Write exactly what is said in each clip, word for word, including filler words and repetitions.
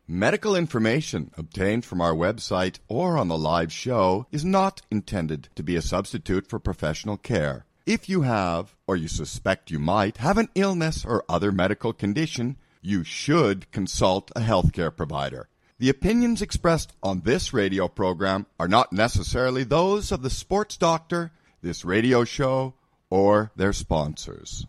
Medical information obtained from our website or on the live show is not intended to be a substitute for professional care. If you have, or you suspect you might, have an illness or other medical condition, you should consult a healthcare provider. The opinions expressed on this radio program are not necessarily those of the sports doctor, this radio show, or their sponsors.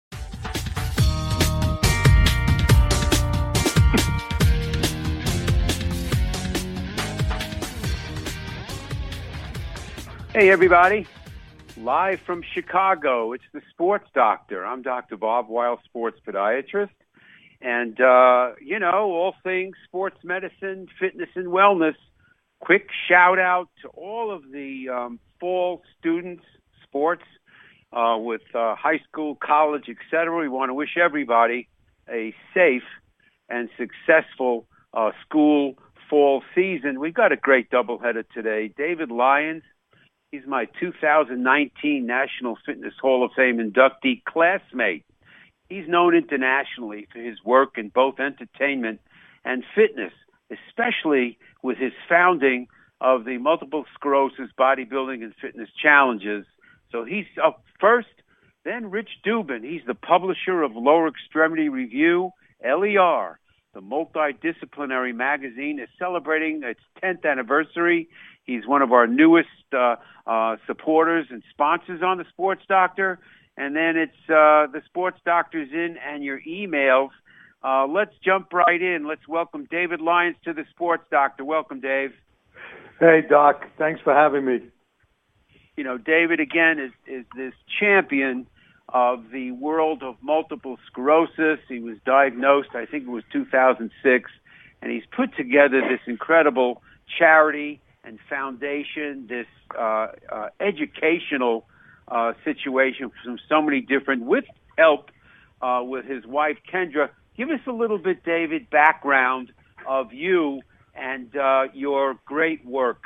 Hey, everybody. Live from Chicago, it's the Sports Doctor. I'm Doctor Bob Weil, sports podiatrist. And, uh, you know, all things sports medicine, fitness, and wellness. Quick shout-out to all of the um, fall students, sports, uh, with uh, high school, college, et cetera. We want to wish everybody a safe and successful uh, school fall season. We've got a great doubleheader today. David Lyons. He's my two thousand nineteen National Fitness Hall of Fame inductee classmate. He's known internationally for his work in both entertainment and fitness, especially with his founding of the Multiple Sclerosis Bodybuilding and Fitness Challenges. So he's up first. Then Rich Dubin. He's the publisher of Lower Extremity Review, L E R. The multidisciplinary magazine is celebrating its tenth anniversary. He's one of our newest uh, uh, supporters and sponsors on the Sports Doctor. And then it's uh, the Sports Doctor's in and your emails. Uh, let's jump right in. Let's welcome David Lyons to the Sports Doctor. Welcome, Dave. Hey, Doc. Thanks for having me. You know, David, again, is, is this champion of the world of multiple sclerosis. He was diagnosed, I think it was two thousand six, and he's put together this incredible charity and foundation, this uh, uh, educational uh, situation from so many different, with help uh, with his wife, Kendra. Give us a little bit, David, background of you and uh, your great work.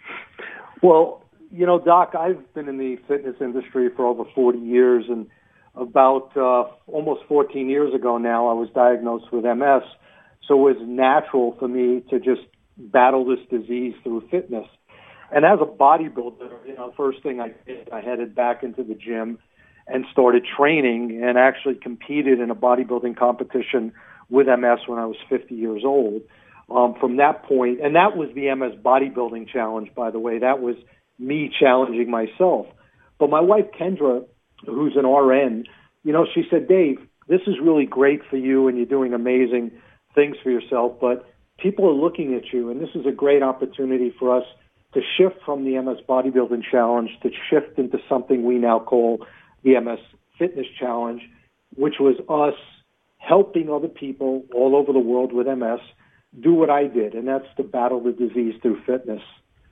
Well, you know, Doc, I've been in the fitness industry for over forty years, and about uh, almost fourteen years ago now, I was diagnosed with M S, so it was natural for me to just battle this disease through fitness. And as a bodybuilder, you know, first thing I did, I headed back into the gym and started training and actually competed in a bodybuilding competition with M S when I was fifty years old. Um, from that point, and that was the M S Bodybuilding Challenge, by the way. That was me challenging myself. But my wife, Kendra, who's an R N, you know, she said, Dave, this is really great for you and you're doing amazing things for yourself, but people are looking at you, and this is a great opportunity for us to shift from the M S Bodybuilding Challenge to shift into something we now call the M S Fitness Challenge, which was us helping other people all over the world with M S do what I did, and that's to battle the disease through fitness.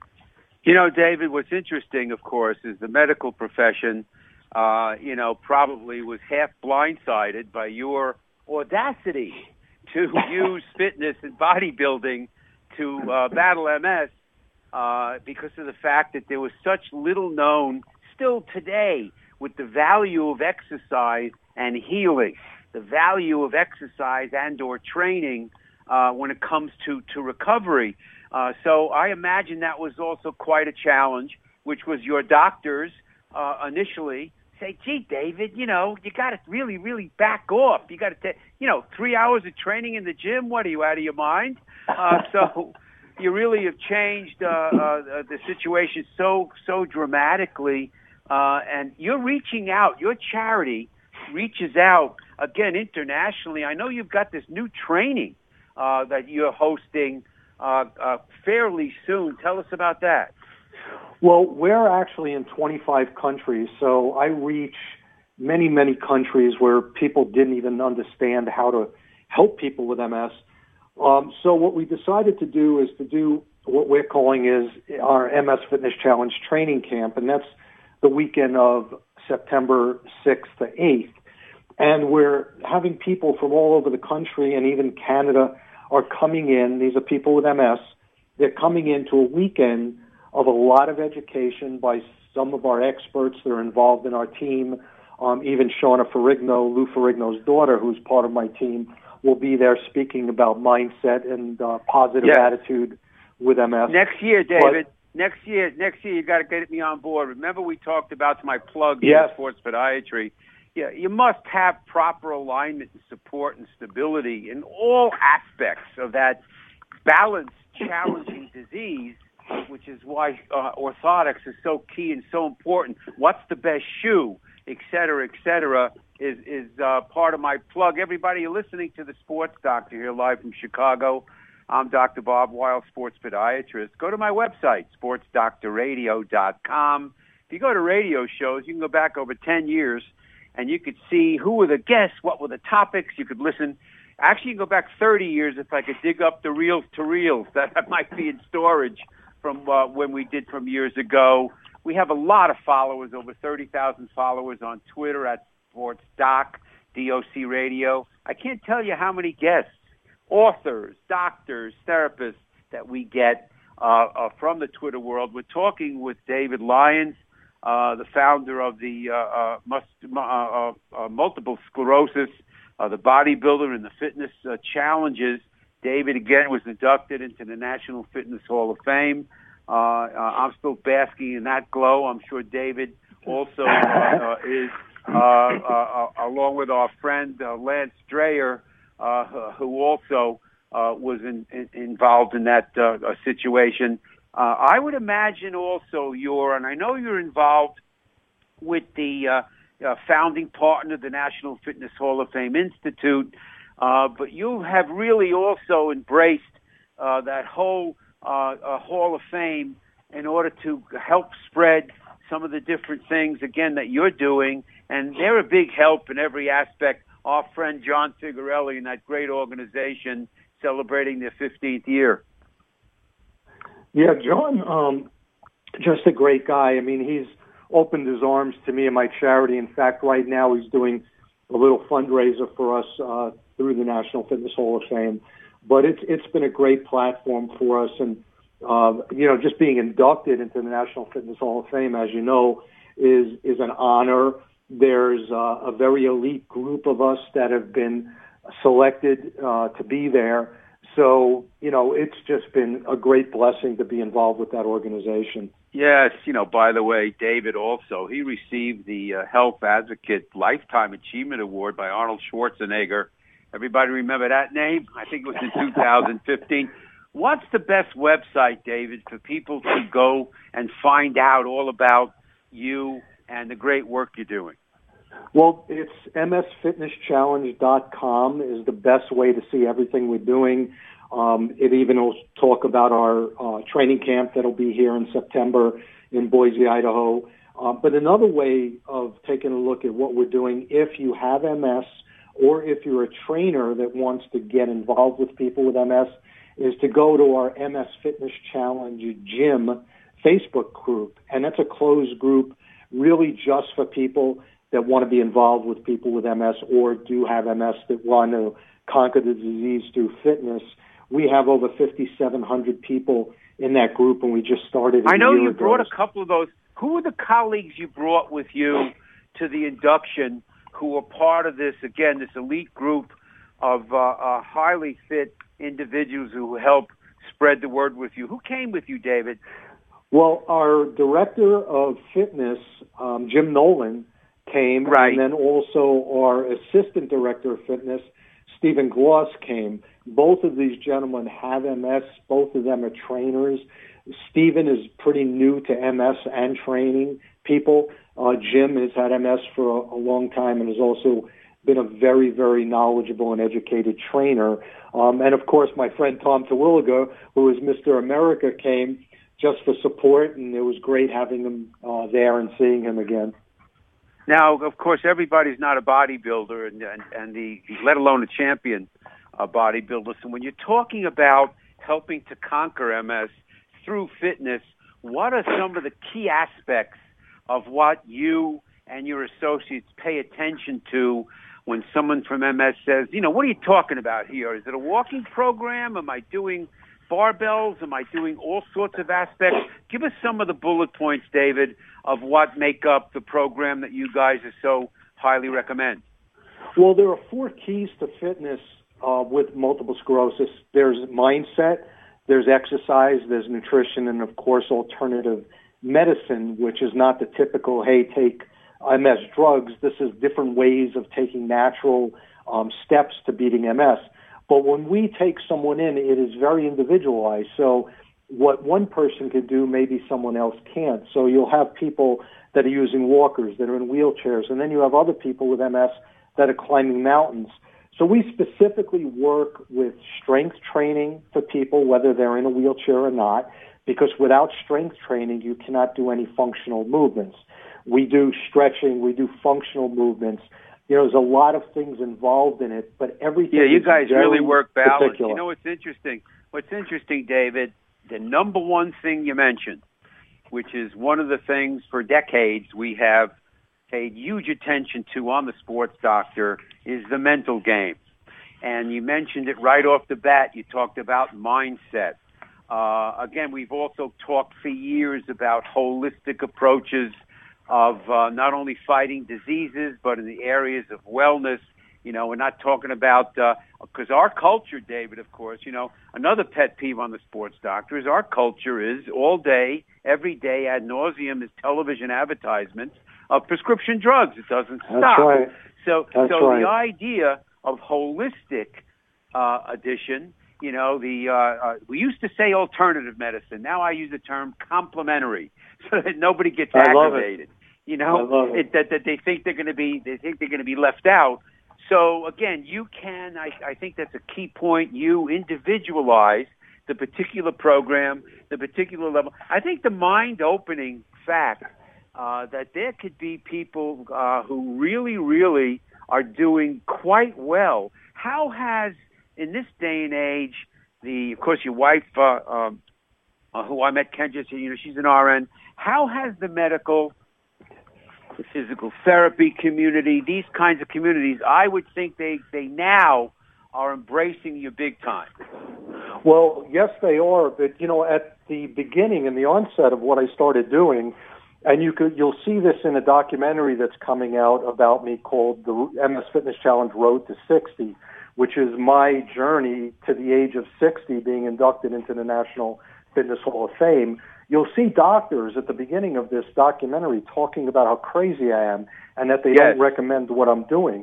You know, David, what's interesting, of course, is the medical profession, uh, you know, probably was half blindsided by your audacity to use fitness and bodybuilding to uh, battle M S uh, because of the fact that there was such little known, still today, with the value of exercise and healing, the value of exercise and or training uh, when it comes to, to recovery. Uh, so I imagine that was also quite a challenge, which was your doctors uh, initially say, gee, David, you know, you got to really, really back off. You got to take, you know, three hours of training in the gym. What are you, out of your mind? Uh, so you really have changed uh, uh, the situation so, so dramatically. Uh, and you're reaching out. Your charity reaches out, again, internationally. I know you've got this new training uh, that you're hosting uh, uh, fairly soon. Tell us about that. Well, we're actually in twenty-five countries, so I reach many, many countries where people didn't even understand how to help people with M S. Um, so what we decided to do is to do what we're calling is our M S Fitness Challenge training camp, and that's the weekend of September sixth to eighth. And we're having people from all over the country and even Canada are coming in. These are people with M S. They're coming into a weekend of a lot of education by some of our experts that are involved in our team, um, even Shauna Ferrigno, Lou Ferrigno's daughter, who's part of my team, will be there speaking about mindset and uh, positive yes. attitude with M S. Next year, David. But, next year, next year you got to get me on board. Remember we talked about my plug yes. in sports podiatry. Yeah, you must have proper alignment and support and stability in all aspects of that balanced, challenging disease, which is why uh, orthotics is so key and so important. What's the best shoe, et cetera, et cetera, is, is uh, part of my plug. Everybody, you're listening to the Sports Doctor here live from Chicago. I'm Doctor Bob Weil, sports podiatrist. Go to my website, sports doctor radio dot com. If you go to radio shows, you can go back over ten years, and you could see who were the guests, what were the topics. You could listen. Actually, you can go back thirty years if I could dig up the reels to reels that might be in storage from uh, when we did from years ago. We have a lot of followers, over thirty thousand followers on Twitter at SportsDoc, D O C Radio. I can't tell you how many guests, authors, doctors, therapists that we get uh, uh, from the Twitter world. We're talking with David Lyons, uh, the founder of the uh, uh, must, uh, uh, uh, multiple sclerosis, uh, the bodybuilder and the fitness uh, challenges. David, again, was inducted into the National Fitness Hall of Fame. Uh, uh, I'm still basking in that glow. I'm sure David also uh, uh, is, uh, uh, uh, along with our friend uh, Lance Dreyer, uh, who also uh, was in, in, involved in that uh, uh, situation. Uh, I would imagine also you're, and I know you're involved with the uh, uh, founding partner of the National Fitness Hall of Fame Institute, uh, but you have really also embraced uh, that whole uh, uh, Hall of Fame in order to help spread some of the different things, again, that you're doing, and they're a big help in every aspect. Our friend John Figarelli and that great organization celebrating their fifteenth year. Yeah, John, um, just a great guy. I mean, he's opened his arms to me and my charity. In fact, right now he's doing a little fundraiser for us uh, through the National Fitness Hall of Fame. But it's it's been a great platform for us, and uh, you know, just being inducted into the National Fitness Hall of Fame, as you know, is is an honor. There's uh, a very elite group of us that have been selected uh, to be there. So, you know, it's just been a great blessing to be involved with that organization. Yes, you know, by the way, David also, he received the uh, Health Advocate Lifetime Achievement Award by Arnold Schwarzenegger. Everybody remember that name? I think it was in two thousand fifteen. What's the best website, David, for people to go and find out all about you and the great work you're doing? Well, it's m s fitness challenge dot com is the best way to see everything we're doing. Um, it even will talk about our uh, training camp that'll be here in September in Boise, Idaho. Uh, but another way of taking a look at what we're doing, if you have M S or if you're a trainer that wants to get involved with people with M S, is to go to our M S Fitness Challenge Gym Facebook group. And that's a closed group really just for people that want to be involved with people with M S or do have M S that want to conquer the disease through fitness. We have over fifty-seven hundred people in that group, and we just started a I know year you ago. brought a couple of those. Who are the colleagues you brought with you to the induction who are part of this, again, this elite group of uh, uh, highly fit individuals who help spread the word with you? Who came with you, David? Well, our director of fitness, um, Jim Nolan, came, right. And then also our assistant director of fitness, Stephen Gloss, came. Both of these gentlemen have M S. Both of them are trainers. Stephen is pretty new to M S and training people. Uh, Jim has had M S for a, a long time and has also been a very, very knowledgeable and educated trainer. Um, and, of course, my friend Tom Terwilliger, who is Mister America, came just for support, and it was great having him uh, there and seeing him again. Now, of course, everybody's not a bodybuilder, and and, and the let alone a champion uh, bodybuilder. So when you're talking about helping to conquer M S through fitness, what are some of the key aspects of what you and your associates pay attention to when someone from M S says, you know, what are you talking about here? Is it a walking program? Am I doing barbells? Am I doing all sorts of aspects? Give us some of the bullet points, David, of what make up the program that you guys are so highly recommend. Well, there are four keys to fitness uh, with multiple sclerosis. There's mindset, there's exercise, there's nutrition, and of course alternative medicine, which is not the typical, hey, take M S drugs. This is different ways of taking natural um, steps to beating M S. But when we take someone in, it is very individualized. So what one person can do, maybe someone else can't. So you'll have people that are using walkers, that are in wheelchairs, and then you have other people with M S that are climbing mountains. So we specifically work with strength training for people, whether they're in a wheelchair or not, because without strength training, you cannot do any functional movements. We do stretching, we do functional movements. You know, there's a lot of things involved in it, but everything. Yeah, you guys really work balanced. Particular. You know what's interesting? What's interesting, David, the number one thing you mentioned, which is one of the things for decades we have paid huge attention to on the Sports Doctor, is the mental game. And you mentioned it right off the bat. You talked about mindset. Uh, again, we've also talked for years about holistic approaches of uh, not only fighting diseases, but in the areas of wellness. You know, we're not talking about, because uh, our culture, David, of course, you know, another pet peeve on the Sports Doctor is our culture is all day, every day, ad nauseum, is television advertisements of prescription drugs. It doesn't stop. That's right. So, That's so right. the idea of holistic uh, addition, you know, the uh, uh, we used to say alternative medicine. Now I use the term complementary, so that nobody gets I love aggravated. it. You know, I love it. It, that that they think they're going to be they think they're going to be left out. So again, you can. I, I think that's a key point. You individualize the particular program, the particular level. I think the mind-opening fact uh, that there could be people uh, who really, really are doing quite well. How has, in this day and age, the of course your wife, uh, um, uh, who I met, Kendra, you know, she's an R N. How has the medical, the physical therapy community, these kinds of communities, I would think they, they now are embracing you big time? Well, yes, they are. But, you know, at the beginning and the onset of what I started doing, and you could, you'll see this in a documentary that's coming out about me called the M S Fitness Challenge Road to sixty, which is my journey to the age of sixty being inducted into the National Fitness Hall of Fame. You'll see doctors at the beginning of this documentary talking about how crazy I am and that they yes. don't recommend what I'm doing.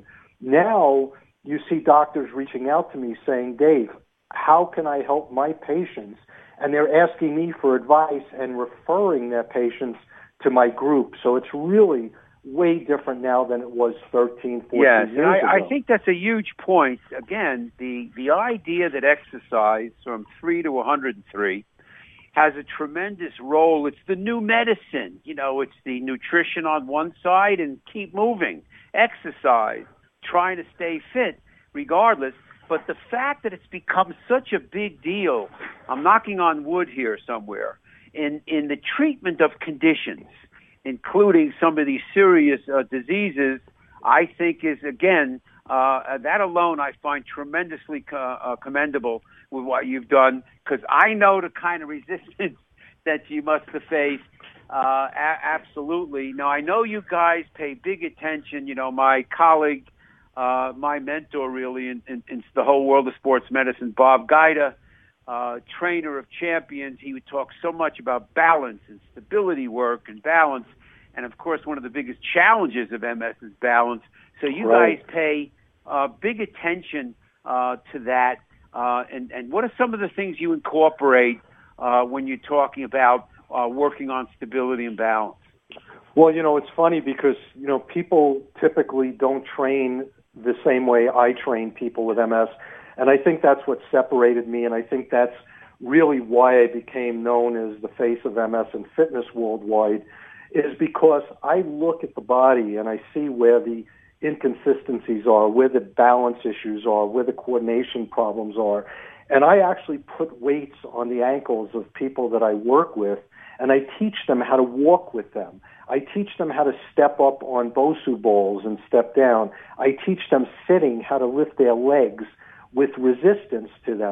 Now you see doctors reaching out to me saying, Dave, how can I help my patients? And they're asking me for advice and referring their patients to my group. So it's really way different now than it was thirteen, fourteen yes, years and I, ago. I think that's a huge point. Again, the, the idea that exercise from three to one hundred three has a tremendous role. It's the new medicine. You know, it's the nutrition on one side and keep moving, exercise, trying to stay fit regardless. But the fact that it's become such a big deal, I'm knocking on wood here somewhere, in, in the treatment of conditions, including some of these serious uh, diseases, I think is, again, uh, that alone I find tremendously co- uh, commendable with what you've done, because I know the kind of resistance that you must have faced. Uh, a- absolutely. Now, I know you guys pay big attention. You know, my colleague, uh, my mentor really in, in, in the whole world of sports medicine, Bob Guida, uh, trainer of champions, he would talk so much about balance and stability work and balance. And, of course, one of the biggest challenges of M S is balance. So you Right. guys pay uh, big attention uh, to that. Uh, and, and what are some of the things you incorporate uh, when you're talking about uh, working on stability and balance? Well, you know, it's funny because, you know, people typically don't train the same way I train people with M S. And I think that's what separated me, and I think that's really why I became known as the face of M S and fitness worldwide, is because I look at the body and I see where the inconsistencies are, where the balance issues are, where the coordination problems are. And I actually put weights on the ankles of people that I work with, and I teach them how to walk with them. I teach them how to step up on Bosu balls and step down. I teach them sitting how to lift their legs with resistance to them.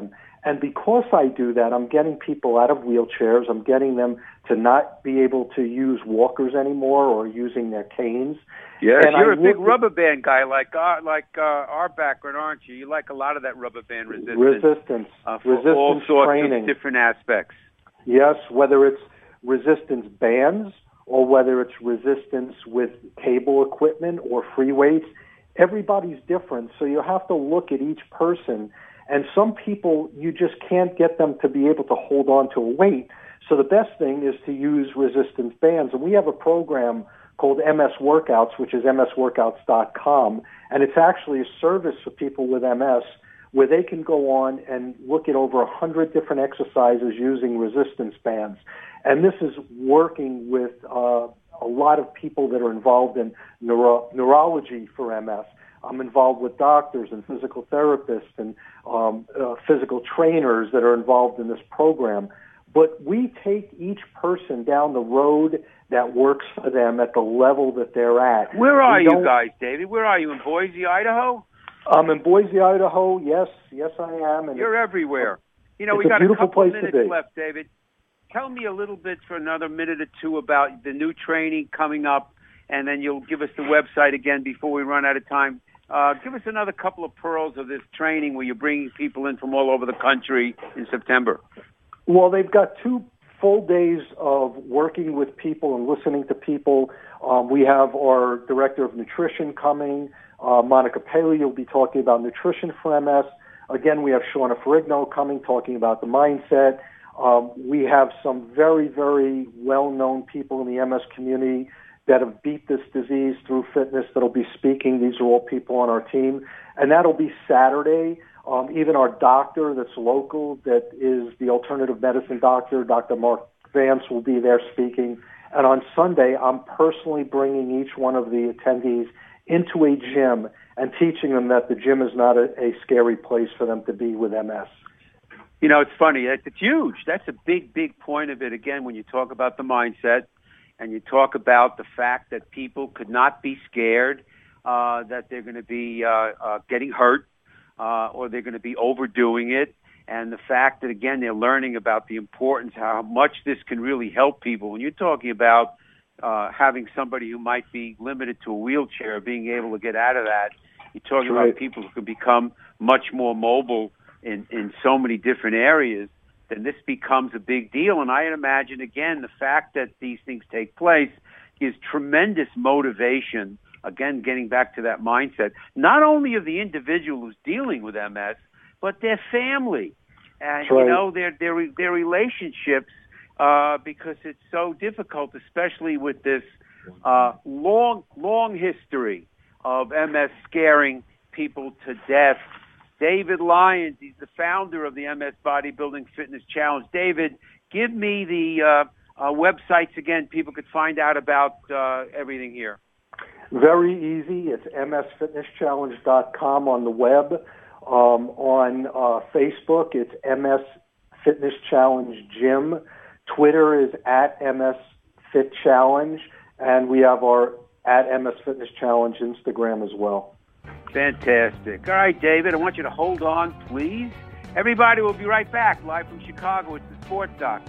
And because I do that, I'm getting people out of wheelchairs. I'm getting them to not be able to use walkers anymore or using their canes. Yes, and you're I a big at, rubber band guy, like our, like uh, our background, aren't you? You like a lot of that rubber band resistance. Resistance. Uh, for resistance all sorts training. of different aspects. Yes, whether it's resistance bands or whether it's resistance with cable equipment or free weights, everybody's different. So you have to look at each person. And some people, you just can't get them to be able to hold on to a weight. So the best thing is to use resistance bands. And we have a program called M S Workouts, which is m s workouts dot com. And it's actually a service for people with M S where they can go on and look at over one hundred different exercises using resistance bands. And this is working with uh, a lot of people that are involved in neuro- neurology for M S. I'm involved with doctors and physical therapists and um, uh, physical trainers that are involved in this program. But we take each person down the road that works for them at the level that they're at. Where are we you guys, David? Where are you, in Boise, Idaho? I'm in Boise, Idaho. Yes, yes, I am. And You're everywhere. You know, it's we got a, a couple place minutes left, David. Tell me a little bit for another minute or two about the new training coming up, and then you'll give us the website again before we run out of time. Uh, give us another couple of pearls of this training where you're bringing people in from all over the country in September. Well, they've got two full days of working with people and listening to people. Um, we have our director of nutrition coming. Uh, Monica Paley will be talking about nutrition for M S. Again, we have Shauna Ferrigno coming, talking about the mindset. Um, we have some very, very well-known people in the M S community that have beat this disease through fitness that'll be speaking. These are all people on our team. And that'll be Saturday. Um, even our doctor that's local, that is the alternative medicine doctor, Doctor Mark Vance, will be there speaking. And on Sunday, I'm personally bringing each one of the attendees into a gym and teaching them that the gym is not a, a scary place for them to be with M S. You know, it's funny. It's huge. That's a big, big point of it, again, when you talk about the mindset and you talk about the fact that people could not be scared, uh, that they're going to be uh, uh, getting hurt, uh, or they're going to be overdoing it. And the fact that, again, they're learning about the importance, how much this can really help people. When you're talking about uh, having somebody who might be limited to a wheelchair, being able to get out of that, you're talking right. about people who can become much more mobile in, in so many different areas, then this becomes a big deal. And I imagine, again, the fact that these things take place is tremendous motivation, again, getting back to that mindset, not only of the individual who's dealing with M S, but their family and, right. you know, their, their, their relationships, uh, because it's so difficult, especially with this uh, long, long history of M S scaring people to death. David Lyons, he's the founder of the M S Bodybuilding Fitness Challenge. David, give me the uh, uh, websites again. People could find out about uh, everything here. Very easy. It's m s fitness challenge dot com on the web. Um, on uh, Facebook, it's M S Fitness Challenge Gym. Twitter is at M S Fit Challenge. And we have our at M S Fitness Challenge Instagram as well. Fantastic. All right, David, I want you to hold on, please. Everybody, will be right back, live from Chicago. It's the Sports Doctor.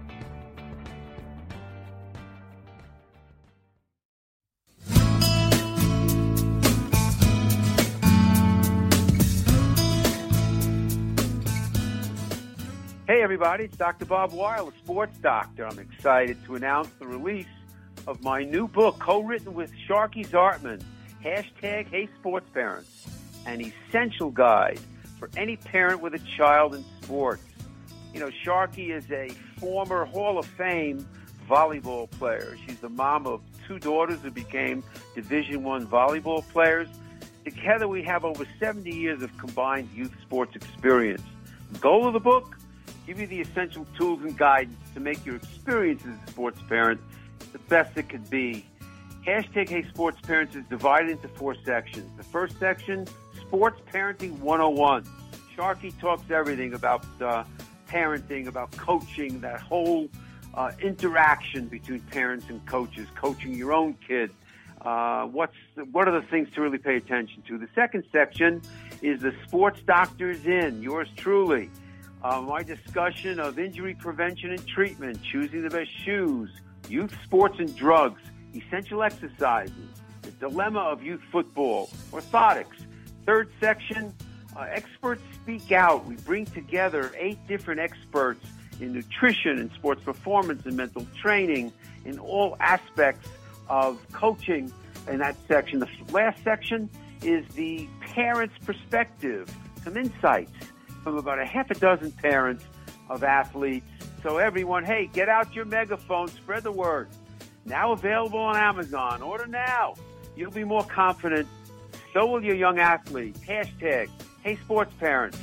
Hey, everybody, it's Doctor Bob Weil, the Sports Doctor. I'm excited to announce the release of my new book, co-written with Sharky Zartman, hashtag Hey Sports Parents, an essential guide for any parent with a child in sports. You know, Sharky is a former Hall of Fame volleyball player. She's the mom of two daughters who became Division One volleyball players. Together we have over seventy years of combined youth sports experience. The goal of the book? Give you the essential tools and guidance to make your experience as a sports parent the best it could be. Hashtag Hey Sports Parents is divided into four sections. The first section, Sports Parenting one oh one. Sharky talks everything about uh, parenting, about coaching, that whole uh, interaction between parents and coaches, coaching your own kid. Uh, what's what are the things to really pay attention to? The second section is the Sports Doctor's In, yours truly. Uh, my discussion of injury prevention and treatment, choosing the best shoes, youth sports and drugs, essential exercises, the dilemma of youth football, orthotics. Third section, uh, experts speak out. We bring together eight different experts in nutrition and sports performance and mental training in all aspects of coaching in that section. The last section is the parent's perspective, some insights from about a half a dozen parents of athletes. So everyone, hey, get out your megaphone, spread the word. Now available on Amazon. Order now. You'll be more confident. So will your young athlete. Hashtag, hey sports parents.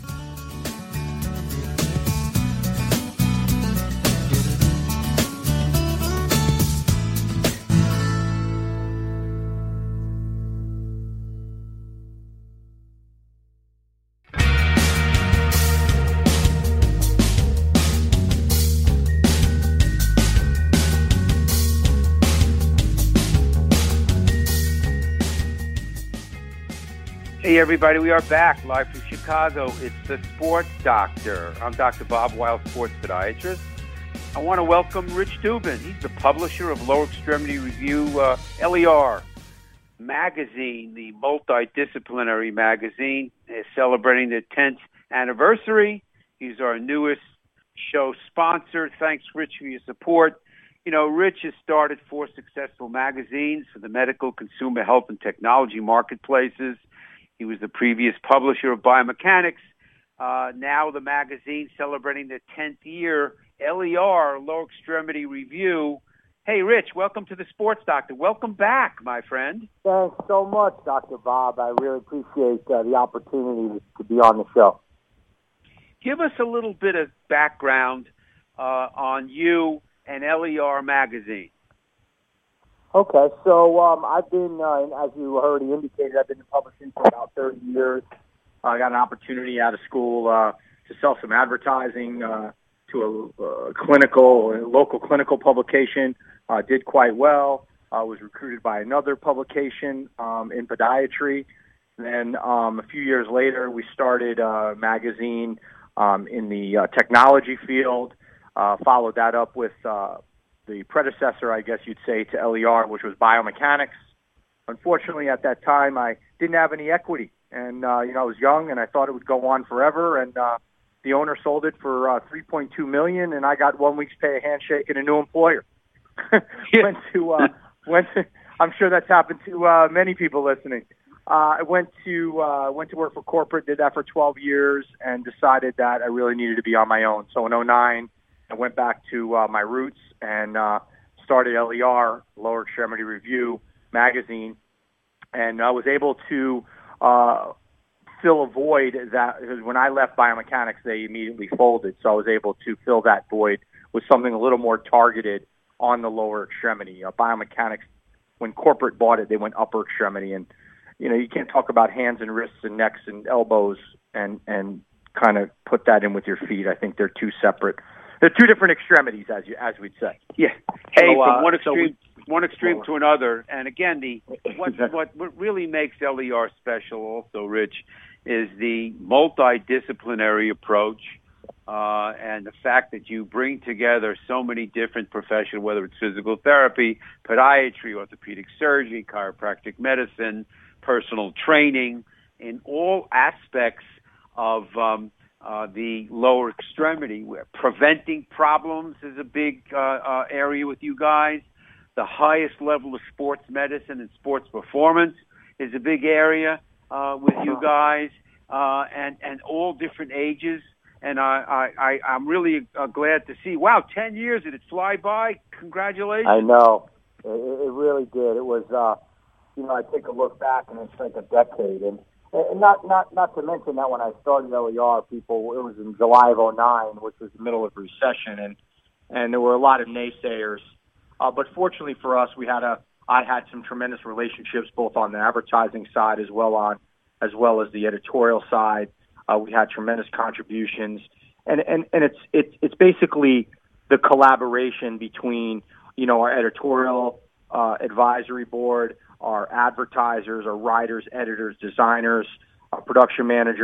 Hey, everybody, we are back live from Chicago. It's the Sports Doctor. I'm Doctor Bob Weil, sports podiatrist. I want to welcome Rich Dubin. He's the publisher of Lower Extremity Review, uh, L E R magazine, the multidisciplinary magazine, is celebrating the tenth anniversary. He's our newest show sponsor. Thanks, Rich, for your support. You know, Rich has started four successful magazines for the medical, consumer health, and technology marketplaces. He was the previous publisher of Biomechanics. Uh, now the magazine celebrating the tenth year, L E R, Lower Extremity Review. Hey, Rich, welcome to the Sports Doctor. Welcome back, my friend. Thanks so much, Doctor Bob. I really appreciate uh, the opportunity to be on the show. Give us a little bit of background uh, on you and L E R magazine. Okay, so um, I've been, uh, as you already indicated, I've been in publishing for about thirty years. I got an opportunity out of school uh, to sell some advertising uh, to a, a clinical, a local clinical publication. Uh, did quite well. I uh, was recruited by another publication um, in podiatry. Then um, a few years later, we started a magazine um, in the uh, technology field. Uh, followed that up with uh, the predecessor, I guess you'd say, to L E R, which was Biomechanics. Unfortunately, at that time, I didn't have any equity. And, uh, you know, I was young, and I thought it would go on forever. And uh, the owner sold it for uh, three point two million dollars, and I got one week's pay, a handshake, and a new employer. went to, uh, went to, I'm sure that's happened to uh, many people listening. Uh, I went to uh, went to work for corporate, did that for twelve years, and decided that I really needed to be on my own. So in oh nine, I went back to uh, my roots and uh, started L E R, Lower Extremity Review magazine, and I was able to uh, fill a void that, because when I left Biomechanics, they immediately folded, so I was able to fill that void with something a little more targeted on the lower extremity. Uh, Biomechanics, when corporate bought it, they went upper extremity, and you know, you can't talk about hands and wrists and necks and elbows and, and kind of put that in with your feet. I think they're two separate. They're two different extremities, as you as we'd say. Yeah. Hey, so, uh, from one extreme, so we, one extreme to another. And again, the what, what what really makes L E R special, also, Rich, is the multidisciplinary approach, uh, and the fact that you bring together so many different professions, whether it's physical therapy, podiatry, orthopedic surgery, chiropractic medicine, personal training, in all aspects of um, uh, the lower extremity. Where preventing problems is a big uh, uh, area with you guys. The highest level of sports medicine and sports performance is a big area uh, with you guys, uh, and and all different ages. And I, I, I, I'm really uh, glad to see. Wow, ten years, did it fly by? Congratulations. I know. It, it really did. It was, uh, you know, I take a look back, and it's like a decade. And, and not, not, not to mention that when I started L E R, people, it was in July of oh nine, which was the middle of recession, and, and there were a lot of naysayers. Uh, but fortunately for us, we had a, I had some tremendous relationships both on the advertising side as well on, as well as the editorial side. Uh, we had tremendous contributions, and, and, and it's, it's, it's basically the collaboration between, you know, our editorial uh, advisory board, our advertisers, our writers, editors, designers, our production managers,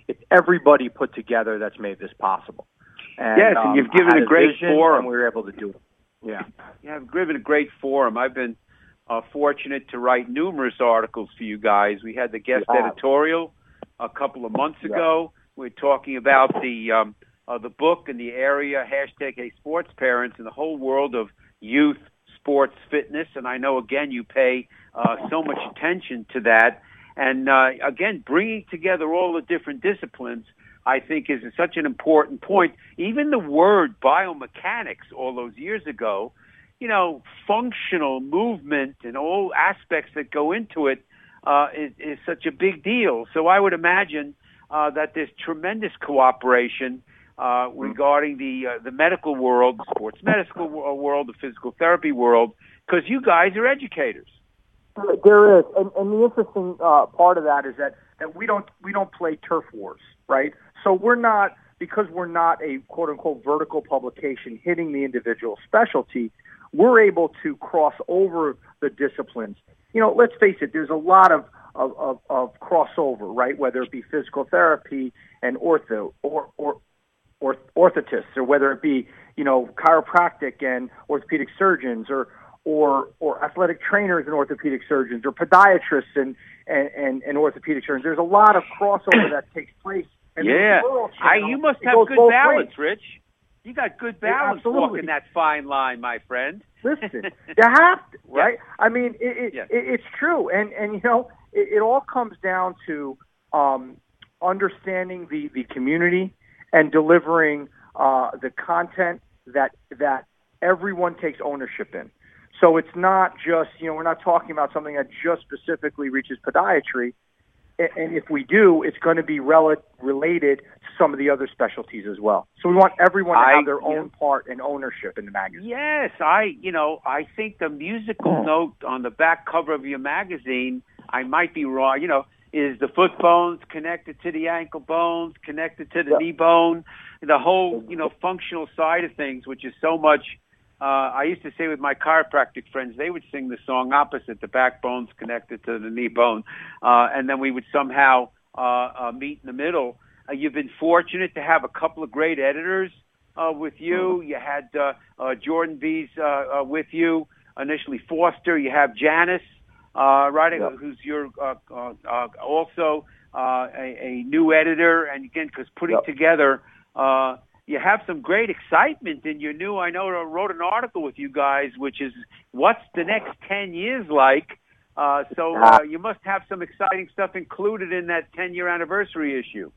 it's everybody put together that's made this possible. And, yes, and um, you've given a a great vision, forum. and we were able to do it. Yeah. Yeah, I've given a great forum. I've been uh, fortunate to write numerous articles for you guys. We had the guest Yeah. editorial a couple of months Yeah. ago. We we're talking about the um, uh, the book and the area, hashtag Hey Sports Parents, and the whole world of youth sports fitness. And I know, again, you pay uh, so much attention to that. And, uh, again, bringing together all the different disciplines, I think, is such an important point. Even the word biomechanics all those years ago, you know, functional movement and all aspects that go into it uh, is, is such a big deal. So I would imagine uh, that there's tremendous cooperation uh, regarding the uh, the medical world, the sports medical world, the physical therapy world, because you guys are educators. There is, and, and the interesting uh, part of that is that, that we don't we don't play turf wars, right? So we're not, because we're not a quote unquote vertical publication hitting the individual specialty, we're able to cross over the disciplines. You know, let's face it, there's a lot of of, of, of crossover, right? Whether it be physical therapy and ortho or or or orthotists, or whether it be, you know, chiropractic and orthopedic surgeons, or or or athletic trainers and orthopedic surgeons, or podiatrists and, and, and, and orthopedic surgeons. There's a lot of crossover that takes place. And yeah, channel, I, you must have good balance, ways. Rich. You got good balance yeah, walking that fine line, my friend. Listen, you have to, right? Yeah. I mean, it, it, yeah. it, it's true. And, and you know, it, it all comes down to um, understanding the, the community and delivering uh, the content that that everyone takes ownership in. So it's not just, you know, we're not talking about something that just specifically reaches podiatry. And if we do, it's going to be rel- related to some of the other specialties as well. So we want everyone to I, have their own yeah. part and ownership in the magazine. Yes, I, you know, I think the musical note on the back cover of your magazine, I might be wrong, you know, is the foot bones connected to the ankle bones, connected to the yep. knee bone, the whole, you know, functional side of things, which is so much. Uh, I used to say with my chiropractic friends, they would sing the song opposite, the backbone's connected to the knee bone, uh, and then we would somehow uh, uh, meet in the middle. Uh, you've been fortunate to have a couple of great editors uh, with you. You had uh, uh, Jordan B's uh, uh, with you, initially Foster. You have Janice, uh, right, yep. who's your uh, uh, uh, also uh, a, a new editor, and again, because putting yep. together uh, you have some great excitement in your new, I know I wrote an article with you guys, which is what's the next ten years like. Uh, so uh, you must have some exciting stuff included in that ten-year anniversary issue.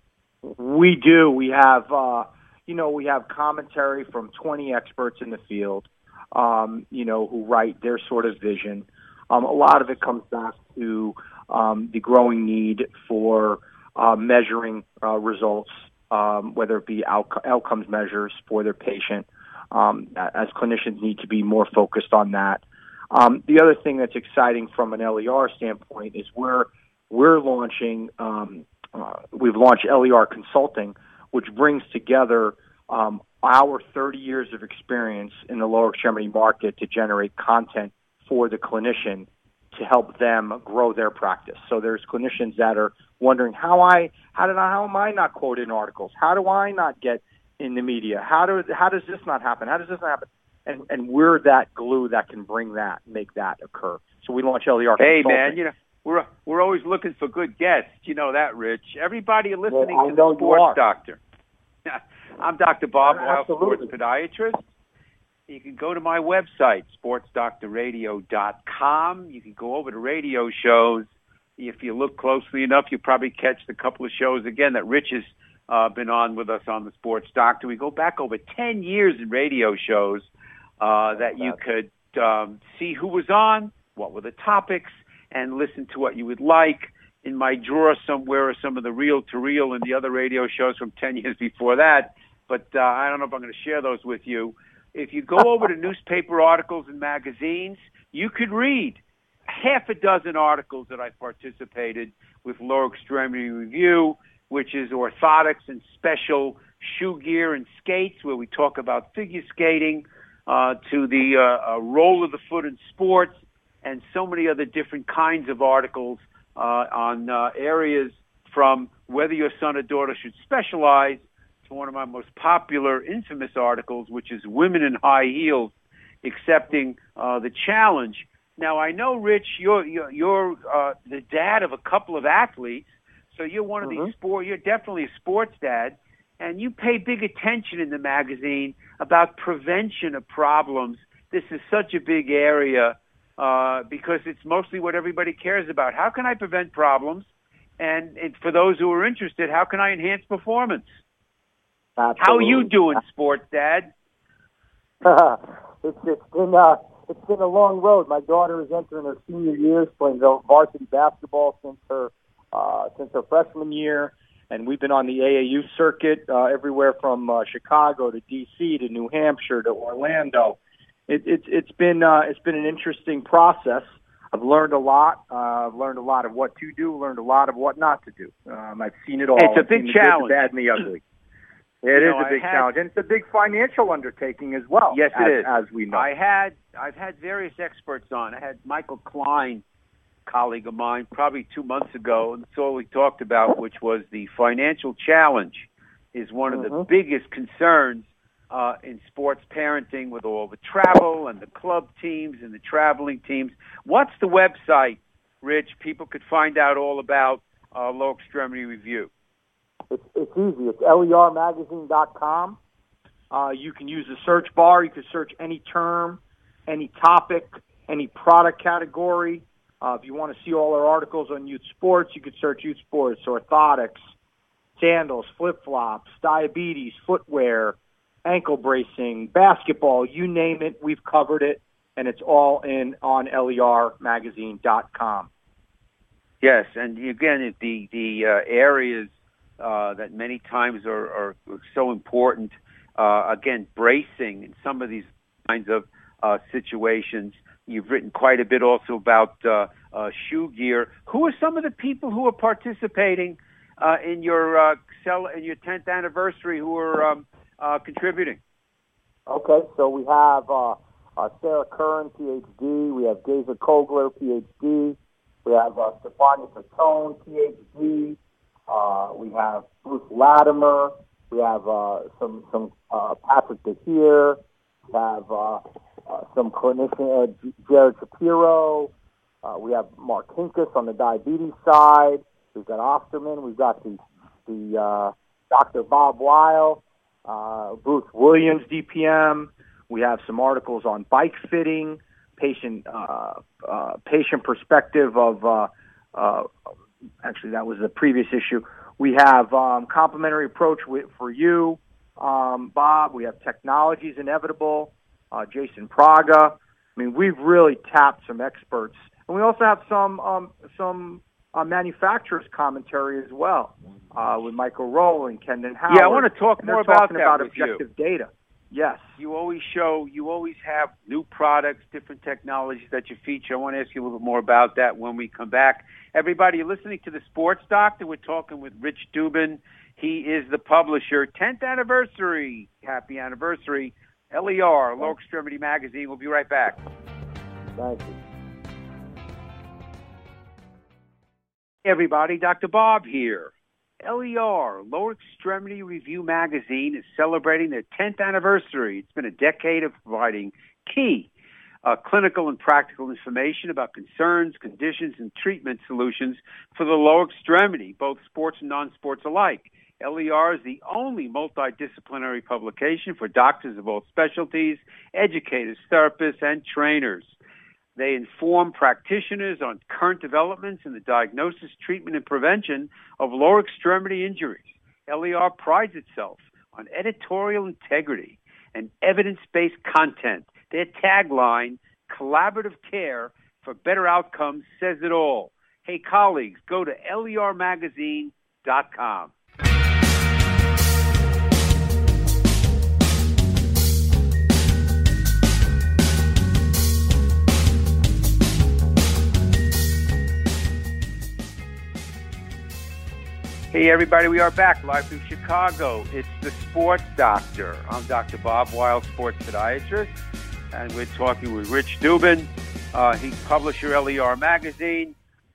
We do. We have, uh, you know, we have commentary from twenty experts in the field, um, you know, who write their sort of vision. Um, a lot of it comes back to um, the growing need for uh, measuring uh, results. Um, whether it be out- outcomes measures for their patient, um, as clinicians need to be more focused on that. Um, the other thing that's exciting from an L E R standpoint is we're we're launching. Um, uh, we've launched L E R Consulting, which brings together um, our thirty years of experience in the lower extremity market to generate content for the clinician to help them grow their practice. So there's clinicians that are wondering how I, how did I, how am I not quoted in articles? How do I not get in the media? How do, how does this not happen? How does this not happen? And and we're that glue that can bring that, make that occur. So we launch L E R Hey, Consulting. man, you know, we're we're always looking for good guests. You know that, Rich. Everybody listening well, to the Sports Doctor. I'm Doctor Bob Weil, sports podiatrist. You can go to my website, sports doctor radio dot com. You can go over to radio shows. If you look closely enough, you'll probably catch the couple of shows, again, that Rich has uh, been on with us on the Sports Doctor. We go back over ten years in radio shows uh, that you could um, see who was on, what were the topics, and listen to what you would like. In my drawer somewhere are some of the reel-to-reel and the other radio shows from ten years before that, but uh, I don't know if I'm going to share those with you. If you go over to newspaper articles and magazines, you could read half a dozen articles that I participated with Lower Extremity Review, which is orthotics and special shoe gear and skates, where we talk about figure skating, uh, to the uh, uh, role of the foot in sports, and so many other different kinds of articles uh, on uh, areas from whether your son or daughter should specialize to one of my most popular, infamous articles, which is Women in High Heels Accepting uh, the Challenge. Now, I know, Rich, you're, you're, you're uh, the dad of a couple of athletes, so you're one of Mm-hmm. these sport. You're definitely a sports dad, and you pay big attention in the magazine about prevention of problems. This is such a big area uh, because it's mostly what everybody cares about. How can I prevent problems? And, and for those who are interested, how can I enhance performance? Absolutely. How are you doing, sports dad? it's it's been uh, it's been a long road. My daughter is entering her senior years, playing varsity basketball since her uh, since her freshman year, and we've been on the A A U circuit uh, everywhere from uh, Chicago to D C to New Hampshire to Orlando. It, it's it's been uh, it's been an interesting process. I've learned a lot. Uh, I've learned a lot of what to do. Learned a lot of what not to do. Um, I've seen it all. It's a I've big seen the challenge. good, the bad, and the ugly. It You is know, a big I had- challenge, and it's a big financial undertaking as well. Yes, as, it is. as we know. I had I've had various experts on. I had Michael Klein, colleague of mine, probably two months ago, and that's all we talked about, which was the financial challenge is one of the Mhm. biggest concerns uh, in sports parenting with all the travel and the club teams and the traveling teams. What's the website, Rich? People could find out all about uh, Lower Extremity Review. It's, it's easy. It's L E R magazine dot com. Uh, you can use the search bar. You can search any term, any topic, any product category. Uh, if you want to see all our articles on youth sports, you could search youth sports, orthotics, sandals, flip-flops, diabetes, footwear, ankle bracing, basketball, you name it, we've covered it, and it's all in on L E R magazine dot com. Yes, and again, the the uh, areas uh, that many times are, are so important. Uh, again, bracing in some of these kinds of uh, situations. You've written quite a bit also about uh, uh, shoe gear. Who are some of the people who are participating uh, in your uh, cel- in your tenth anniversary who are um, uh, contributing? Okay, so we have uh, uh, Sarah Curran, P H D. We have Geza Kogler, P H D. We have uh, Stefania Fatone, P H D. Uh, we have Bruce Latimer. We have uh, some some uh, Patrick DeHeer. We have uh, uh, some clinician, uh, Jared Shapiro. Uh, we have Mark Hinkus on the diabetes side. We've got Osterman. We've got the the uh, Doctor Bob Weil, uh, Bruce Williams, D P M. We have some articles on bike fitting, patient uh, uh, patient perspective of. Uh, uh, actually, that was the previous issue. We have um, complementary approach with, for you, um, Bob. We have technologies inevitable. Uh, Jason Praga. I mean, we've really tapped some experts, and we also have some um, some uh, manufacturers' commentary as well uh, with Michael Roll and Kendon Howard. Yeah, I want to talk and more they're about talking that about with objective you. data. Yes. You always show, you always have new products, different technologies that you feature. I want to ask you a little bit more about that when we come back. Everybody, you're listening to The Sports Doctor. We're talking with Rich Dubin. He is the publisher. tenth anniversary. Happy anniversary. L E R, Lower Extremity Magazine. We'll be right back. Thank you. Hey, everybody. Doctor Bob here. L E R, Lower Extremity Review Magazine, is celebrating their tenth anniversary. It's been a decade of providing key uh, clinical and practical information about concerns, conditions, and treatment solutions for the lower extremity, both sports and non-sports alike. L E R is the only multidisciplinary publication for doctors of all specialties, educators, therapists, and trainers. They inform practitioners on current developments in the diagnosis, treatment, and prevention of lower extremity injuries. L E R prides itself on editorial integrity and evidence-based content. Their tagline, collaborative care for better outcomes, says it all. Hey, colleagues, go to L E R magazine dot com. Hey, everybody, we are back live from Chicago. It's The Sports Doctor. I'm Doctor Bob Weil, sports podiatrist, and we're talking with Rich Dubin. Uh, he's publisher L E R Magazine.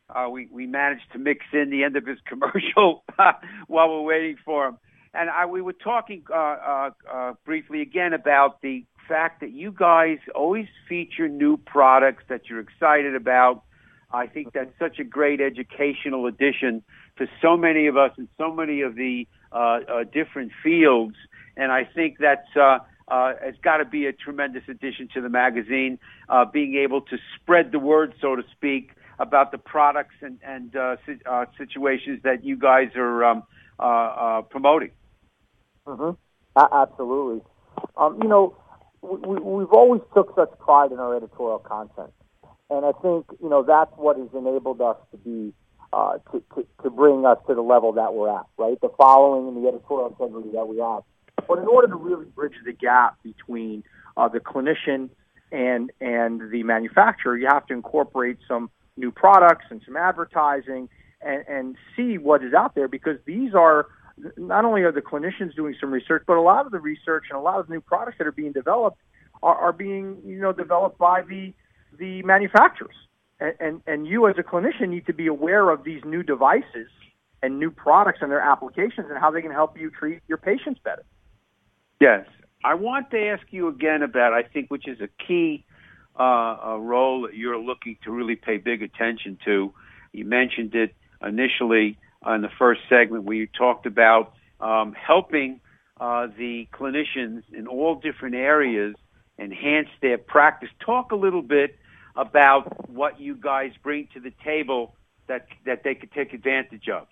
Uh, we, we managed to mix in the end of his commercial while we're waiting for him. And I, we were talking uh, uh, uh, briefly again about the fact that you guys always feature new products that you're excited about. I think that's such a great educational addition to so many of us in so many of the uh, uh, different fields. And I think that's uh, uh, it's got to be a tremendous addition to the magazine, uh, being able to spread the word, so to speak, about the products and, and uh, si- uh, situations that you guys are um, uh, uh, promoting. Mm-hmm. A- absolutely. Um, you know, we, we've always took such pride in our editorial content. And I think, you know, that's what has enabled us to be, uh, to, to, to bring us to the level that we're at, right? The following and the editorial integrity that we have. But in order to really bridge the gap between uh, the clinician and and the manufacturer, you have to incorporate some new products and some advertising and, and see what is out there, because these are, not only are the clinicians doing some research, but a lot of the research and a lot of the new products that are being developed are, are being, you know, developed by the the manufacturers. And, and, and you as a clinician need to be aware of these new devices and new products and their applications and how they can help you treat your patients better. Yes. I want to ask you again about, I think, which is a key uh, a role that you're looking to really pay big attention to. You mentioned it initially in the first segment where you talked about um, helping uh, the clinicians in all different areas enhance their practice. Talk a little bit about what you guys bring to the table that that they could take advantage of.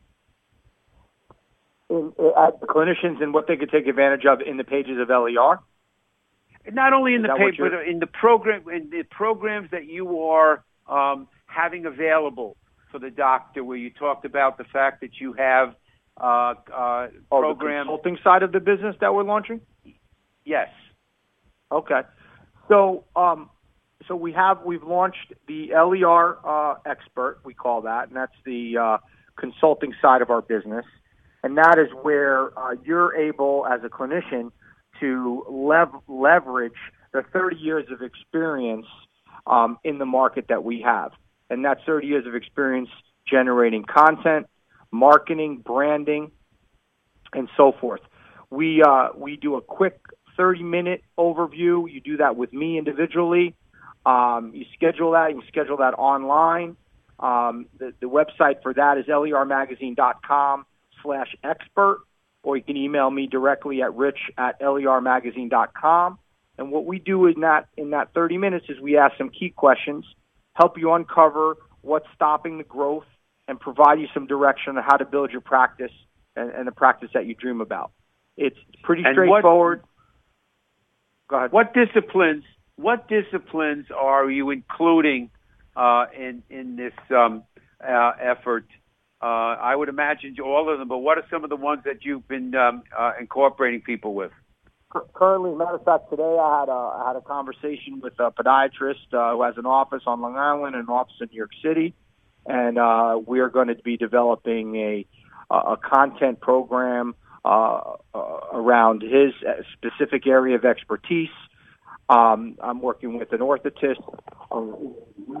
In, uh, clinicians and what they could take advantage of in the pages of L E R? Not only in Is the that what paper, but in the program, in the programs that you are um, having available for the doctor, where you talked about the fact that you have uh, uh, oh, programs. The consulting side of the business that we're launching? Yes. Okay. So, um, so we have we've launched the L E R uh, Expert, we call that, and that's the uh, consulting side of our business, and that is where uh, you're able, as a clinician, to lev- leverage the thirty years of experience um, in the market that we have, and that's thirty years of experience generating content, marketing, branding, and so forth. We uh, we do a quick thirty-minute overview. You do that with me individually. Um, you schedule that. You schedule that online. Um, the, the website for that is lermagazine.com slash expert, or you can email me directly at rich at lermagazine.com. And what we do in that in that thirty minutes is we ask some key questions, help you uncover what's stopping the growth, and provide you some direction on how to build your practice and, and the practice that you dream about. It's pretty And straightforward. What, Go ahead. What disciplines? What disciplines are you including uh, in in this um, uh, effort? Uh, I would imagine all of them, but what are some of the ones that you've been um, uh, incorporating people with? Currently, as a matter of fact, today I had a I had a conversation with a podiatrist uh, who has an office on Long Island and an office in New York City, and uh, we are going to be developing a a content program uh, uh, around his specific area of expertise. Um, I'm working with an orthotist, um,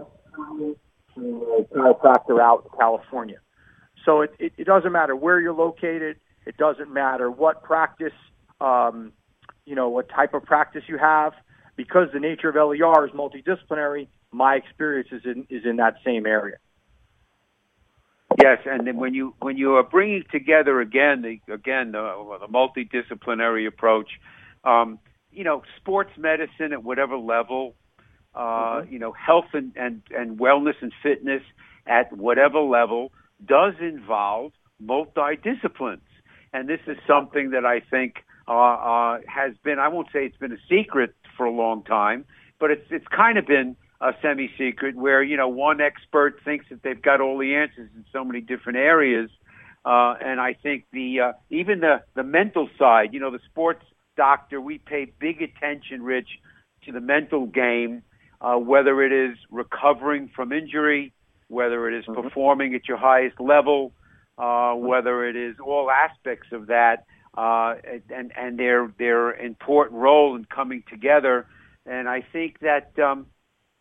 a chiropractor out in California. So it, it, it doesn't matter where you're located. It doesn't matter what practice, um, you know, what type of practice you have. Because the nature of L E R is multidisciplinary, my experience is in, is in that same area. Yes, and then when you when you are bringing together again the again the, the multidisciplinary approach, um, you know, sports medicine at whatever level, uh, mm-hmm. you know, health and, and, and wellness and fitness at whatever level does involve multidisciplines. And this is something that I think uh, uh, has been, I won't say it's been a secret for a long time, but it's it's kind of been a semi-secret where, you know, one expert thinks that they've got all the answers in so many different areas. Uh, and I think the uh, even the, the mental side, you know, the sports doctor, we pay big attention, Rich, to the mental game, uh, whether it is recovering from injury, whether it is mm-hmm. performing at your highest level, uh, whether it is all aspects of that, uh, and, and their their important role in coming together. And I think that um,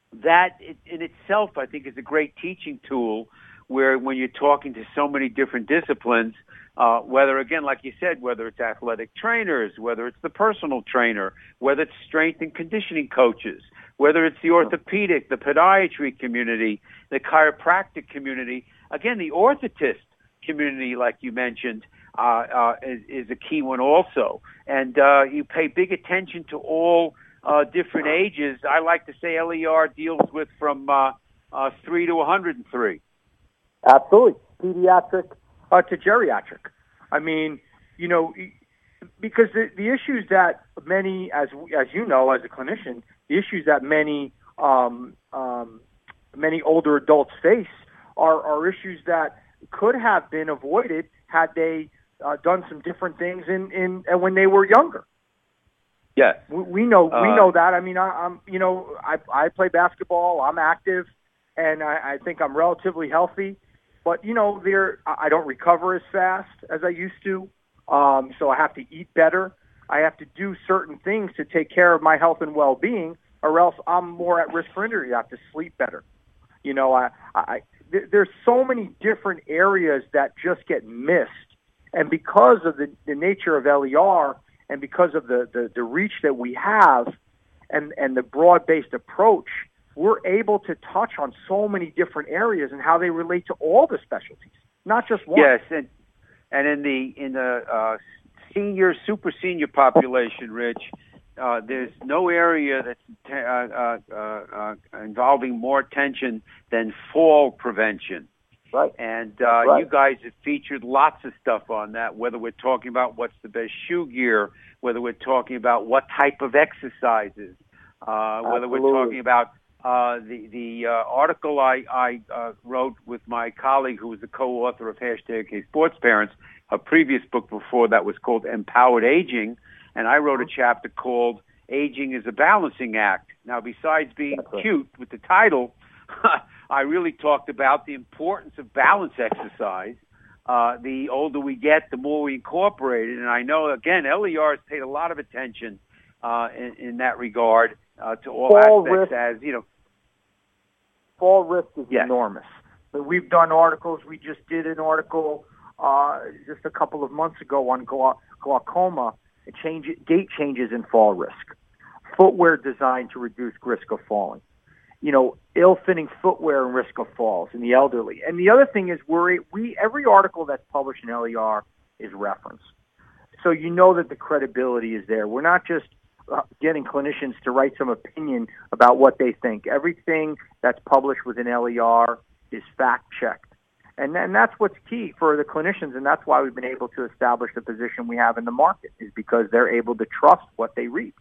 that in itself, I think, is a great teaching tool where when you're talking to so many different disciplines, uh, whether, again, like you said, whether it's athletic trainers, whether it's the personal trainer, whether it's strength and conditioning coaches, whether it's the orthopedic, the podiatry community, the chiropractic community, again, the orthotist community, like you mentioned, uh, uh, is, is a key one also. And uh, you pay big attention to all uh, different ages. I like to say L E R deals with from uh, uh, three to one hundred three. Absolutely. Pediatric uh, to geriatric. I mean, you know, because the, the issues that many, as as you know, as a clinician, the issues that many um, um, many older adults face are, are issues that could have been avoided had they uh, done some different things in, in uh, when they were younger. Yes, we, we know uh, we know that. I mean, I, I'm you know I I play basketball. I'm active, and I, I think I'm relatively healthy. But you know, there I don't recover as fast as I used to. Um, so I have to eat better. I have to do certain things to take care of my health and well-being, or else I'm more at risk for injury. I have to sleep better. You know, I, I th- there's so many different areas that just get missed, and because of the, the nature of L E R, and because of the, the, the reach that we have, and and the broad-based approach, we're able to touch on so many different areas and how they relate to all the specialties, not just one. Yes, and and in the in the uh, senior, super senior population, Rich, uh, there's no area that's uh, uh, uh, uh, involving more attention than fall prevention. Right. And uh, right. you guys have featured lots of stuff on that, whether we're talking about what's the best shoe gear, whether we're talking about what type of exercises, uh, whether we're talking about uh, the the uh, article I, I uh, wrote with my colleague who was the co-author of Hashtag Hey Sports Parents, a previous book before that was called Empowered Aging, and I wrote a chapter called Aging is a Balancing Act. Now, besides being right. cute with the title, I really talked about the importance of balance exercise. Uh, the older we get, the more we incorporate it. And I know, again, L E R has paid a lot of attention uh, in, in that regard uh, to all fall aspects risk, as, you know. Fall risk is yes. enormous. But we've done articles. We just did an article uh, just a couple of months ago on glau- glaucoma, change, gait changes in fall risk, footwear designed to reduce risk of falling. You know, ill-fitting footwear and risk of falls in the elderly. And the other thing is we're, we every article that's published in L E R is referenced. So you know that the credibility is there. We're not just uh, getting clinicians to write some opinion about what they think. Everything that's published within L E R is fact-checked. And, and that's what's key for the clinicians, and that's why we've been able to establish the position we have in the market, is because they're able to trust what they read.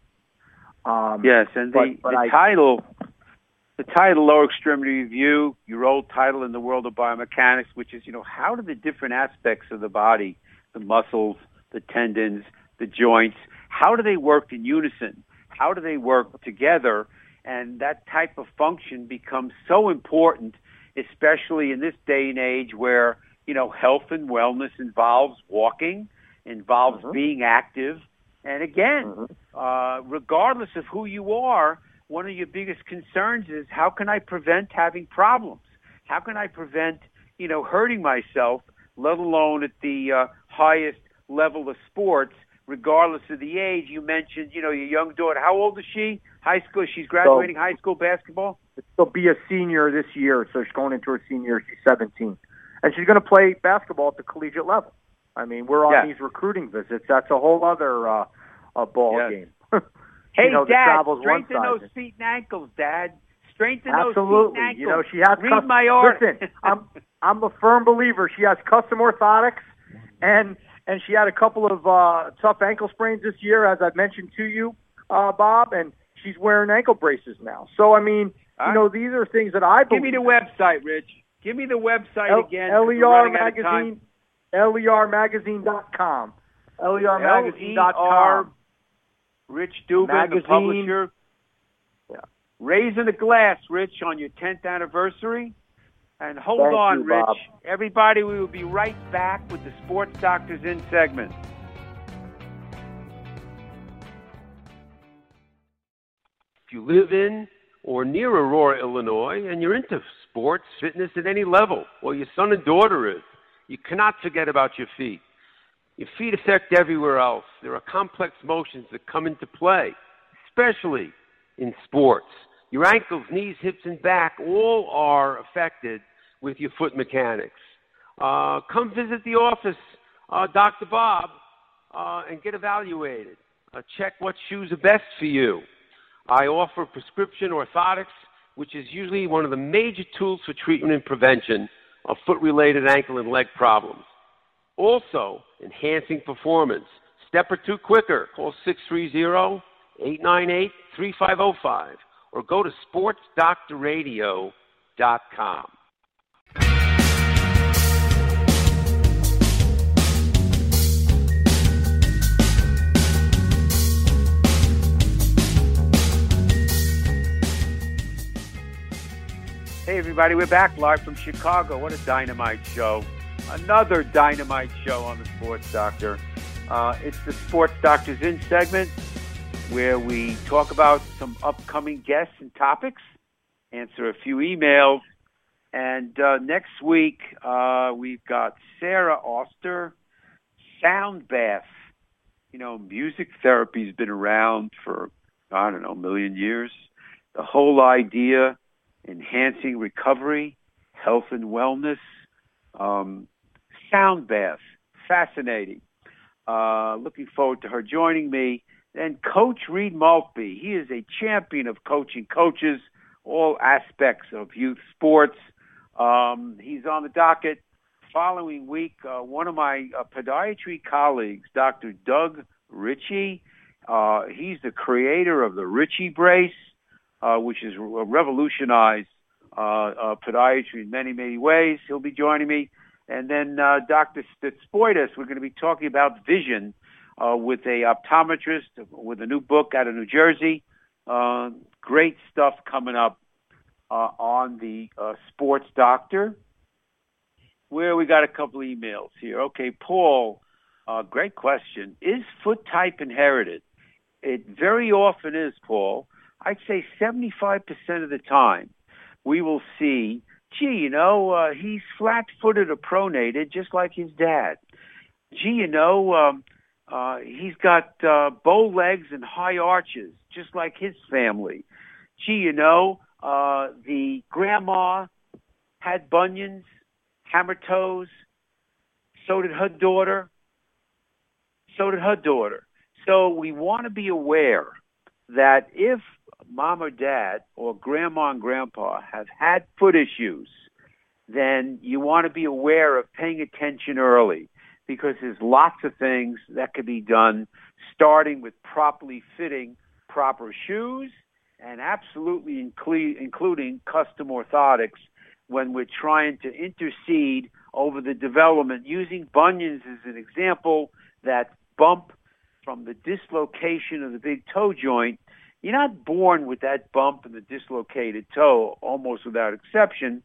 Um, yes, and the, but, but the I, title... The title, Lower Extremity Review, your old title in the world of biomechanics, which is, you know, how do the different aspects of the body, the muscles, the tendons, the joints, how do they work in unison? How do they work together? And that type of function becomes so important, especially in this day and age where, you know, health and wellness involves walking, involves mm-hmm. being active. And again, mm-hmm. uh, regardless of who you are, one of your biggest concerns is how can I prevent having problems? How can I prevent, you know, hurting myself, let alone at the uh, highest level of sports, regardless of the age? You mentioned, you know, your young daughter. How old is she? High school. She's graduating so, high school basketball? She'll be a senior this year, so she's going into her senior. She's seventeen. And she's going to play basketball at the collegiate level. I mean, we're on yeah. these recruiting visits. That's a whole other uh, uh, ball yes. game. Hey, you know, Dad, strengthen those feet and ankles, Dad. Strengthen Absolutely. those feet and ankles. You know, she has Read custom, my art. Listen, I'm I'm a firm believer. She has custom orthotics, and and she had a couple of uh, tough ankle sprains this year, as I've mentioned to you, uh, Bob, and she's wearing ankle braces now. So, I mean, All you know, these are things that I believe. Give me the website, Rich. Give me the website L- again. L E R Magazine, L E R magazine dot com. L E R magazine dot com. Rich Dubin, magazine. the publisher. Yeah. Raising the glass, Rich, on your tenth anniversary. And hold Thank on, you, Rich. Bob. Everybody, we will be right back with the Sports Doctors In segment. If you live in or near Aurora, Illinois, and you're into sports, fitness at any level, or your son and daughter is, you cannot forget about your feet. Your feet affect everywhere else. There are complex motions that come into play, especially in sports. Your ankles, knees, hips, and back all are affected with your foot mechanics. Uh, come visit the office, uh, Doctor Bob, uh, and get evaluated. Uh, check what shoes are best for you. I offer prescription orthotics, which is usually one of the major tools for treatment and prevention of foot-related ankle and leg problems. Also, enhancing performance. Step or two quicker. Call six three zero, eight nine eight, three five zero five or go to sports doctor radio dot com. Hey, everybody, we're back live from Chicago. What a dynamite show. Another dynamite show on the Sports Doctor. Uh, it's the Sports Doctor's In segment where we talk about some upcoming guests and topics, answer a few emails. And uh, next week, uh, we've got Sarah Oster, Sound Bath. You know, music therapy's been around for, I don't know, a million years. The whole idea, enhancing recovery, health and wellness, um, sound bath, fascinating. Uh, looking forward to her joining me. And Coach Reed Maltby, he is a champion of coaching coaches, all aspects of youth sports. Um, he's on the docket. Following week, uh, one of my uh, podiatry colleagues, Doctor Doug Ritchie, uh, he's the creator of the Ritchie Brace, Uh, which has revolutionized uh, uh, podiatry in many, many ways. He'll be joining me. And then uh, Doctor Stitspoitis, we're going to be talking about vision uh, with a optometrist with a new book out of New Jersey. Uh, great stuff coming up uh, on the uh, Sports Doctor, where we got a couple emails here. Okay, Paul, uh, great question. Is foot type inherited? It very often is, Paul. I'd say seventy-five percent of the time we will see, gee, you know, uh, he's flat-footed or pronated just like his dad. Gee, you know, um, uh, he's got uh, bow legs and high arches just like his family. Gee, you know, uh, the grandma had bunions, hammer toes, so did her daughter, so did her daughter. So we want to be aware that if mom or dad or grandma and grandpa have had foot issues, then you want to be aware of paying attention early, because there's lots of things that could be done, starting with properly fitting proper shoes and absolutely inclu- including custom orthotics when we're trying to intercede over the development. Using bunions as an example, that bump from the dislocation of the big toe joint. You're not born with that bump and the dislocated toe, almost without exception.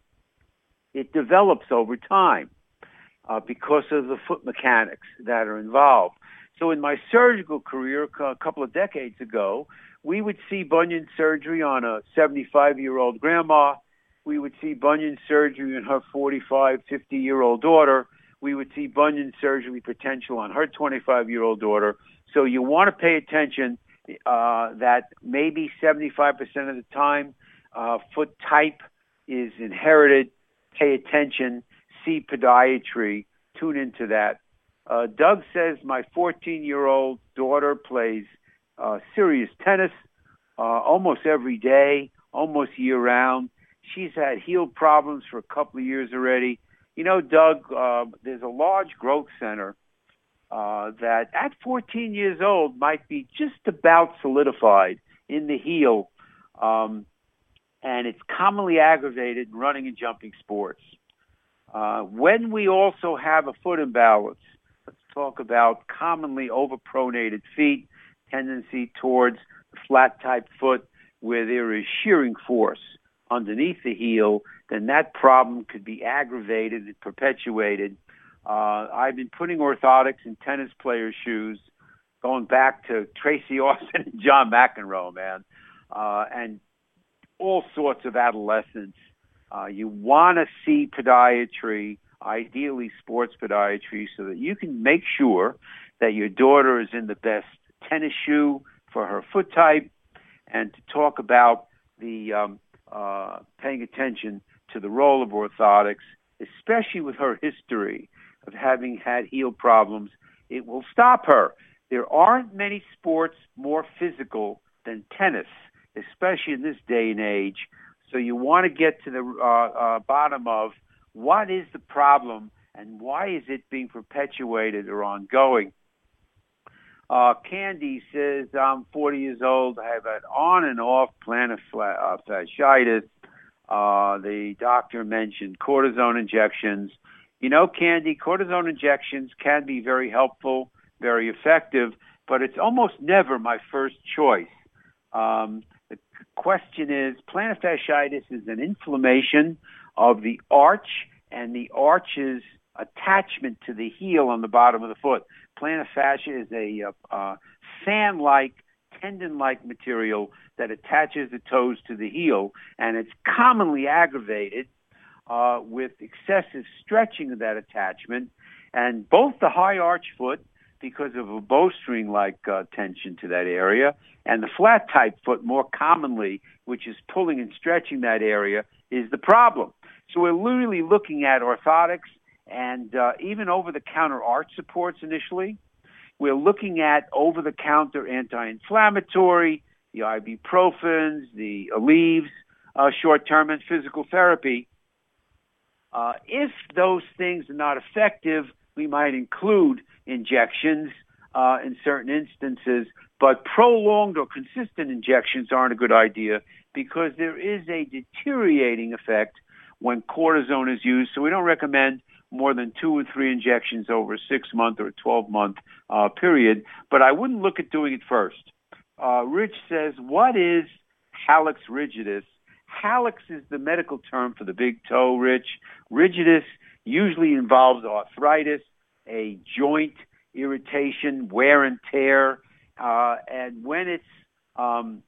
It develops over time uh, because of the foot mechanics that are involved. So in my surgical career a couple of decades ago, we would see bunion surgery on a seventy-five-year-old grandma. We would see bunion surgery on her forty-five, fifty-year-old daughter. We would see bunion surgery potential on her twenty-five-year-old daughter. So you want to pay attention uh, that maybe seventy-five percent of the time uh, foot type is inherited. Pay attention. See podiatry. Tune into that. Uh, Doug says, my fourteen-year-old daughter plays uh, serious tennis uh, almost every day, almost year-round. She's had heel problems for a couple of years already. You know, Doug, uh, there's a large growth center uh, that at fourteen years old might be just about solidified in the heel, um, and it's commonly aggravated in running and jumping sports. Uh, when we also have a foot imbalance, let's talk about commonly overpronated feet, tendency towards the flat-type foot where there is shearing force underneath the heel, then that problem could be aggravated and perpetuated. Uh, I've been putting orthotics in tennis players' shoes going back to Tracy Austin and John McEnroe, man. Uh, and all sorts of adolescents. Uh, you want to see podiatry, ideally sports podiatry, so that you can make sure that your daughter is in the best tennis shoe for her foot type, and to talk about the um, uh, paying attention to the role of orthotics, especially with her history of having had heel problems. It will stop her. There aren't many sports more physical than tennis, especially in this day and age. So you want to get to the uh, uh, bottom of what is the problem and why is it being perpetuated or ongoing. Uh, Candy says, I'm forty years old. I have an on and off plantar uh, fasciitis. Uh, the doctor mentioned cortisone injections. You know, Candy, cortisone injections can be very helpful, very effective, but it's almost never my first choice. Um, the question is, plantar fasciitis is an inflammation of the arch and the arch's attachment to the heel on the bottom of the foot. Plantar fascia is a uh, uh, fan-like, tendon-like material that attaches the toes to the heel, and it's commonly aggravated uh, with excessive stretching of that attachment. And both the high arch foot, because of a bowstring-like uh, tension to that area, and the flat-type foot more commonly, which is pulling and stretching that area, is the problem. So we're literally looking at orthotics and uh, even over-the-counter arch supports initially. We're looking at over-the-counter anti-inflammatory, the ibuprofens, the Aleve, uh, short-term and physical therapy. Uh, if those things are not effective, we might include injections uh, in certain instances, but prolonged or consistent injections aren't a good idea because there is a deteriorating effect when cortisone is used. So we don't recommend more than two or three injections over a six-month or a twelve-month uh, period, but I wouldn't look at doing it first. Uh, Rich says, what is hallux rigidus? Hallux is the medical term for the big toe, Rich. Rigidus usually involves arthritis, a joint irritation, wear and tear, uh, and when it's um,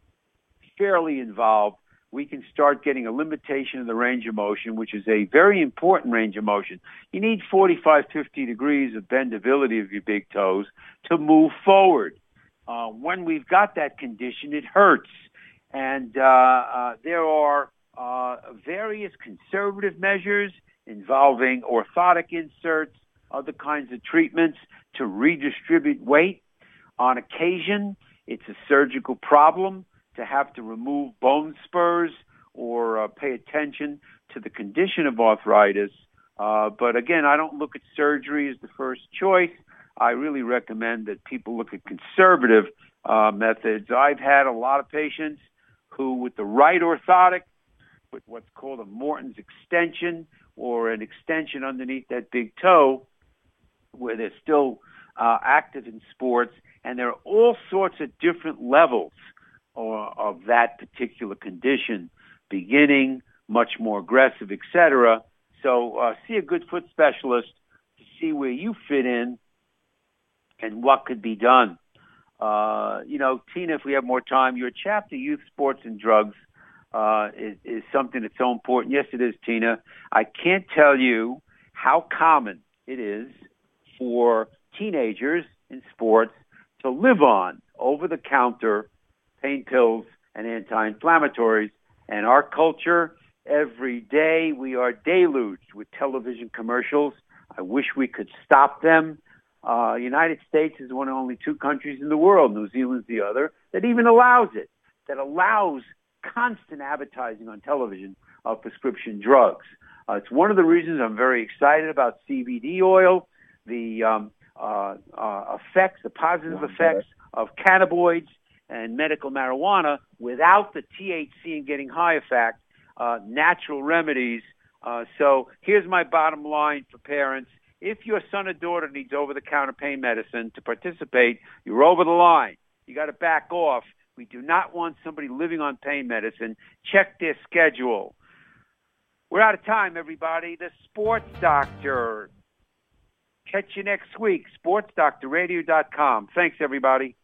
fairly involved, we can start getting a limitation of the range of motion, which is a very important range of motion. You need forty-five, fifty degrees of bendability of your big toes to move forward. Uh, when we've got that condition, it hurts. And uh, uh, there are uh, various conservative measures involving orthotic inserts, other kinds of treatments to redistribute weight. On occasion, it's a surgical problem to have to remove bone spurs or uh, pay attention to the condition of arthritis. Uh, but again, I don't look at surgery as the first choice. I really recommend that people look at conservative uh, methods. I've had a lot of patients who, with the right orthotic, with what's called a Morton's extension or an extension underneath that big toe, where they're still uh, active in sports, and there are all sorts of different levels or of that particular condition, beginning, much more aggressive, et cetera. So uh, see a good foot specialist to see where you fit in and what could be done. Uh, you know, Tina, if we have more time, your chapter, Youth, Sports, and Drugs, uh, is, is something that's so important. Yes, it is, Tina. I can't tell you how common it is for teenagers in sports to live on over-the-counter pain pills and anti-inflammatories. And our culture, every day we are deluged with television commercials. I wish we could stop them. Uh, United States is one of only two countries in the world, New Zealand's the other, that even allows it, that allows constant advertising on television of prescription drugs. Uh, it's one of the reasons I'm very excited about C B D oil, the um, uh, uh, effects, the positive effects of cannabinoids and medical marijuana without the T H C and getting high effect, uh, natural remedies. Uh, so here's my bottom line for parents. If your son or daughter needs over-the-counter pain medicine to participate, you're over the line. You got to back off. We do not want somebody living on pain medicine. Check their schedule. We're out of time, everybody. The Sports Doctor. Catch you next week. sports doctor radio dot com. Thanks, everybody.